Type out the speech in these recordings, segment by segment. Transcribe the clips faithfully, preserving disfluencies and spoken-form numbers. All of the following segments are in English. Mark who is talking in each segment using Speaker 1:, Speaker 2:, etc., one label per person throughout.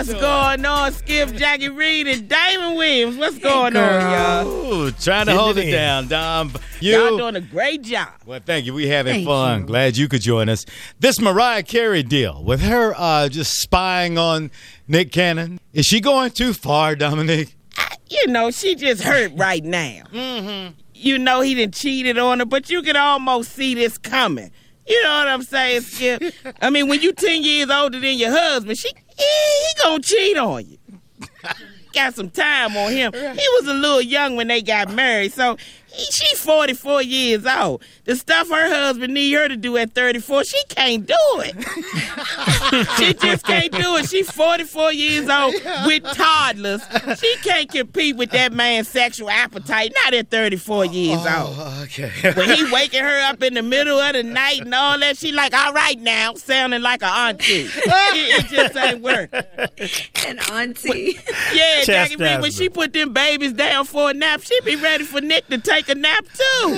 Speaker 1: What's going on, Skip, Jackie Reed, and Damon Williams? What's going on, y'all?
Speaker 2: Ooh, trying to hold it down, Dom. You,
Speaker 1: Y'all doing a great job.
Speaker 2: Well, thank you. We having
Speaker 3: Thank
Speaker 2: fun.
Speaker 3: you.
Speaker 2: Glad you could join us. This Mariah Carey deal with her uh, just spying on Nick Cannon. Is she going too far, Dominique?
Speaker 1: You know, she just hurt right now.
Speaker 2: Mm-hmm.
Speaker 1: You know he done cheated on her, but you can almost see this coming. You know what I'm saying, Skip? I mean, when you ten years older than your husband, she he, he gonna cheat on you. Got some time on him. He was a little young when they got married, so he, she forty-four years old. The stuff her husband need her to do at thirty-four, she can't do it. She just can't do it. She forty-four years old with toddlers. She can't compete with that man's sexual appetite, not at thirty-four years old.
Speaker 2: Oh, okay.
Speaker 1: When he waking her up in the middle of the night and all that, she like, all right now, sounding like an auntie. It, it just ain't work.
Speaker 3: An auntie.
Speaker 1: Yeah, Jackie Reed, when
Speaker 4: Chastisement.
Speaker 1: she put them babies down for a nap, she be ready for Nick to take a nap too.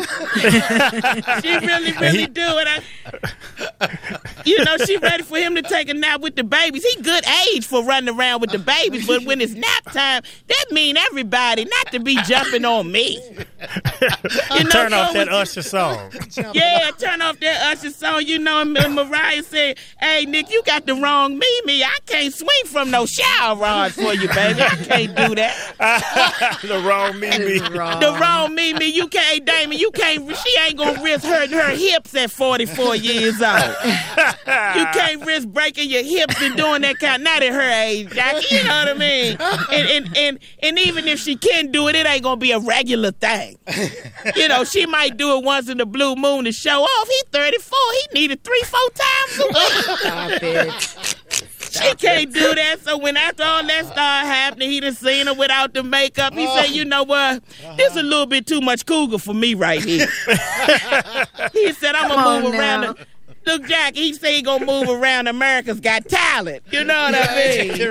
Speaker 1: She really, really do it. I, you know, she ready for him to take a nap with the babies. He good age for running around with the babies, but when it's nap time, that mean everybody not to be jumping on me. You know,
Speaker 4: Turn
Speaker 1: so
Speaker 4: off that
Speaker 1: when-
Speaker 4: Usher song.
Speaker 1: Yeah, turn off that Usher song. You know, and Mariah said, hey, Nick, you got the wrong Mimi. I can't swing from no shower rods for you, baby. I can't do that.
Speaker 4: The wrong Mimi.
Speaker 3: Wrong.
Speaker 1: The wrong Mimi, you can't, Damon, you can't, she ain't gonna risk hurting her hips at forty-four years old. You can't risk breaking your hips and doing that kind, not at her age, Jackie, you know what I mean? And, and, and, and even if she can do it, it ain't gonna be a regular thing. You know, she might do it once in the blue moon to show off. He thirty-four, he needed three, four times a week.
Speaker 3: Stop it.
Speaker 1: She can't do that. So when after all that started happening, he done seen her without the makeup. He said, you know what? This is a little bit too much cougar for me right here. He said, I'm
Speaker 3: Come
Speaker 1: going to
Speaker 3: on
Speaker 1: move around.
Speaker 3: now.
Speaker 1: The, look, Jack, he said he going to move around America's Got Talent. You know what I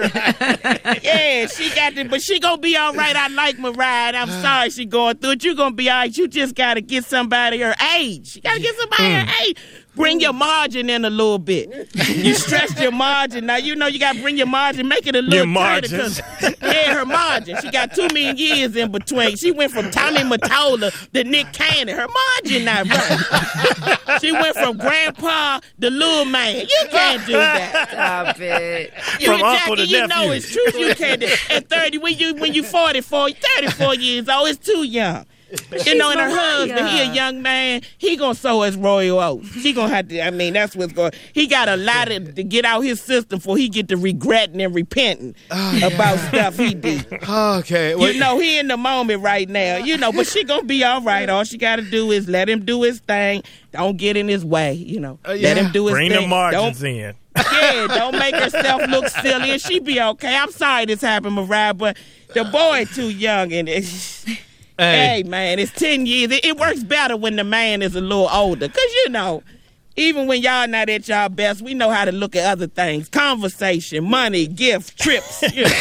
Speaker 1: mean? Yeah, she got it, but she going to be all right. I like Mariah. and I'm sorry she going through it. You going to be all right. You just got to get somebody her age. You got to get somebody her age. Bring your margin in a little bit. You stretch your margin. Now, you know you got to bring your margin, make it a little
Speaker 4: Your
Speaker 1: tighter.
Speaker 4: margins.
Speaker 1: 'cause- Yeah, her margin. She got two million years in between. She went from Tommy Mottola to Nick Cannon. Her margin not right. She went from grandpa to little man. You can't do that.
Speaker 3: Stop it.
Speaker 1: You,
Speaker 4: From
Speaker 1: Jackie,
Speaker 4: uncle to
Speaker 1: you know
Speaker 4: nephew.
Speaker 1: it's true. You can't do At thirty, when you when you forty-four, thirty-four years old, it's too young. You know, and her
Speaker 3: Mariah.
Speaker 1: husband, he a young man, he gonna sow his royal oats. She gonna have to, I mean, that's what's going, he got a lot of, to get out his system before he get to regretting and repenting about stuff he did.
Speaker 2: Okay. Well,
Speaker 1: You know, he in the moment right now, you know, but she gonna be all right. All she gotta do is let him do his thing. Don't get in his way, you know.
Speaker 2: Uh, yeah.
Speaker 1: Let him do his
Speaker 4: Bring
Speaker 1: thing.
Speaker 4: the margins
Speaker 1: Don't,
Speaker 4: in.
Speaker 1: yeah, don't make herself look silly, and she be okay. I'm sorry this happened, Mariah, but the boy too young, and it's, hey, man, it's ten years. It, it works better when the man is a little older, because, you know, even when y'all not at y'all best, we know how to look at other things. Conversation, money, gifts, trips. You know.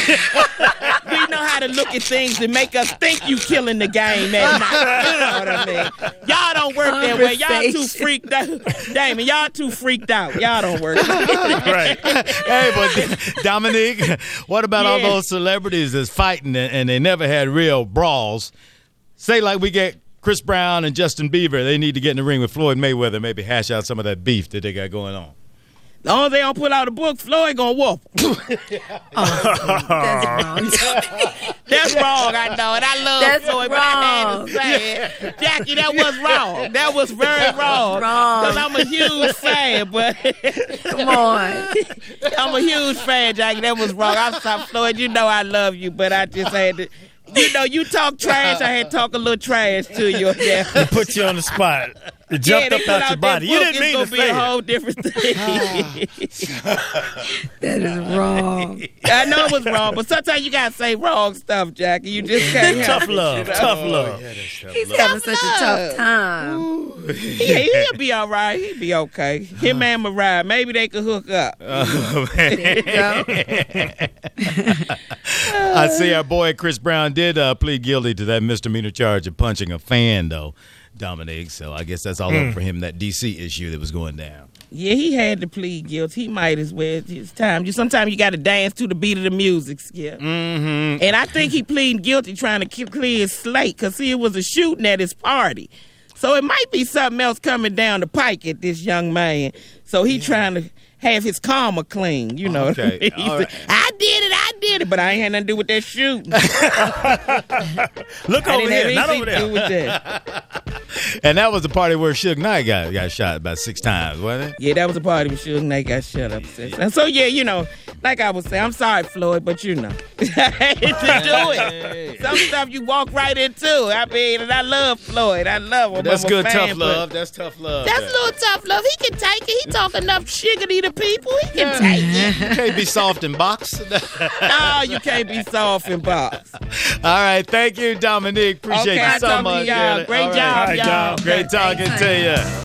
Speaker 1: We know how to look at things and make us think you killing the game at night. You know what I mean? Y'all don't work that way. Y'all too
Speaker 3: Conversation.
Speaker 1: freaked out. Damon, y'all too freaked out. Y'all don't work.
Speaker 4: Right.
Speaker 2: hey, but Dominique, what about all
Speaker 1: Yeah.
Speaker 2: those celebrities that's fighting and, and they never had real brawls? Say like we get Chris Brown and Justin Bieber, they need to get in the ring with Floyd Mayweather, maybe hash out some of that beef that they got going on.
Speaker 1: As long as they don't pull out a book, Floyd gonna whoop 'em.
Speaker 3: That's wrong.
Speaker 1: That's wrong, I know, and I love
Speaker 3: That's
Speaker 1: Floyd, but I had
Speaker 3: wrong.
Speaker 1: to say it. Jackie, that was wrong. That was very wrong.
Speaker 3: wrong.
Speaker 1: Because I'm a huge fan, but
Speaker 3: Come on.
Speaker 1: I'm a huge fan, Jackie. That was wrong. I'm sorry, Floyd. You know I love you, but I just had to. You know, you talk trash, I had to talk a little trash to you. Yeah.
Speaker 4: Put you on the spot. It
Speaker 1: Yeah,
Speaker 4: jumped
Speaker 1: they
Speaker 4: up
Speaker 1: put
Speaker 4: out
Speaker 1: out
Speaker 4: your
Speaker 1: that
Speaker 4: body. You
Speaker 1: book,
Speaker 4: didn't mean
Speaker 1: it's
Speaker 4: to
Speaker 1: gonna be a
Speaker 4: say
Speaker 1: whole
Speaker 4: it.
Speaker 1: different thing.
Speaker 3: That is wrong.
Speaker 1: I know it was wrong, but sometimes you gotta say wrong stuff, Jackie. You just can't help
Speaker 4: Tough
Speaker 1: it,
Speaker 4: love.
Speaker 1: you know?
Speaker 4: Tough love.
Speaker 3: He's having such a tough time.
Speaker 1: Yeah, he'll be all right. He'll be okay. Him and Mariah, maybe they could hook up.
Speaker 2: Oh,
Speaker 3: There you go.
Speaker 2: I see our boy Chris Brown did uh, plead guilty to that misdemeanor charge of punching a fan, though, Dominique. So I guess that's all up for him, that D C issue that was going down.
Speaker 1: Yeah, he had to plead guilty. He might as well. It's time. You sometimes you got to dance to the beat of the music. Yeah.
Speaker 2: Mm-hmm.
Speaker 1: And I think he pleaded guilty trying to keep clear his slate because see, it was a shooting at his party. So it might be something else coming down the pike at this young man. So he yeah. trying to have his karma clean, you know.
Speaker 2: Okay.
Speaker 1: He said,
Speaker 2: right.
Speaker 1: I did it, I did it, but I ain't had nothing to do with that shooting.
Speaker 4: Look
Speaker 1: I
Speaker 4: over there,
Speaker 1: have
Speaker 4: not over
Speaker 1: anything to do with
Speaker 4: there.
Speaker 1: that.
Speaker 2: And that was the party where Suge Knight got, got shot about six times, wasn't it?
Speaker 1: Yeah, that was a party where Suge Knight got shut up. And so, yeah, you know, like I was saying, I'm sorry, Floyd, but you know. I hate to do it. Some stuff you walk right into. I mean, and I love Floyd. I love him.
Speaker 2: That's
Speaker 1: I'm a
Speaker 2: good,
Speaker 1: fan,
Speaker 2: tough
Speaker 1: but
Speaker 2: love. That's tough love.
Speaker 1: That's a
Speaker 2: there.
Speaker 1: little tough love. He can take it. He talk enough shiggity to people. He can take it.
Speaker 2: You can't be soft in box.
Speaker 1: No, you can't be soft in box.
Speaker 2: All right. Thank you, Dominique. Appreciate
Speaker 1: Okay,
Speaker 2: you
Speaker 1: I
Speaker 2: so
Speaker 1: talk to
Speaker 2: much.
Speaker 1: y'all.
Speaker 2: girl.
Speaker 1: Great
Speaker 2: All
Speaker 1: job,
Speaker 2: right.
Speaker 4: y'all.
Speaker 2: Great talking to you.